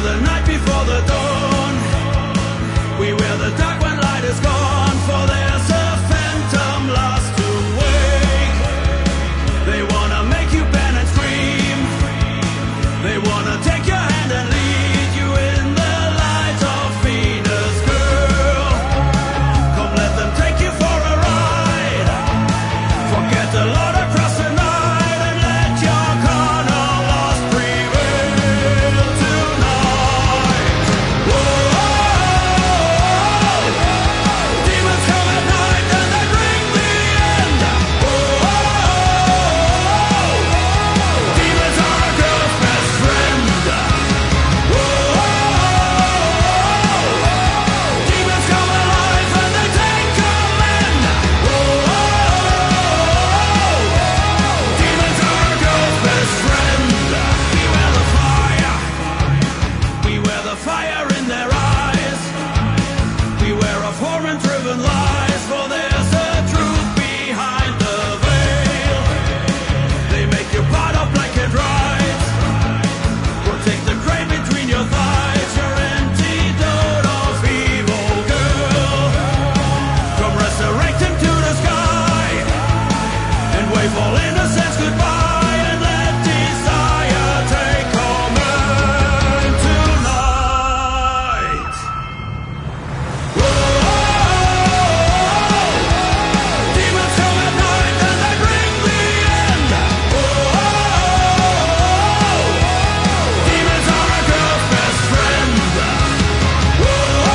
the night before the dawn. We wear the dark when light is gone, for there's a phantom lost to wake. They wanna make you bend and scream. They wanna take your hand and lead you in the light of Venus, girl. Come let them take you for a ride. Forget the Lord across the night and let your carnal lust prevail tonight. Whoa, demons come at night and they bring the end. Whoa, demons are a girl's best friend. Whoa, demons come alive and they take command. Whoa, demons are a girl's best friend. Beware the fire. Beware the fire in their eyes. Beware of hormone-driven lies, for there's a truth behind the veil. They make you part of blanket rides. Protect the crane between your thighs, your antidote of evil, girl. Come resurrect him to the sky and wave all innocence goodbye and let desire take command tonight. Whoa, demons come at night and they bring the end. Whoa, demons are a girl's best friend. Whoa,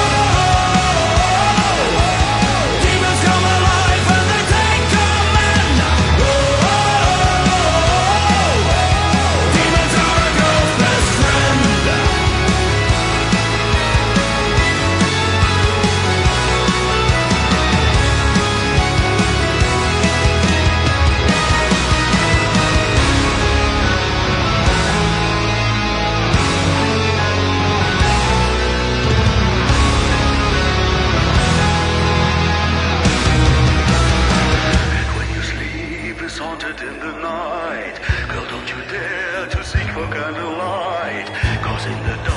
demons come alive and they take command. Whoa, demons are a girl's best friend. And when you sleep is haunted in the night, girl, don't you dare to seek for candlelight, 'cause in the dark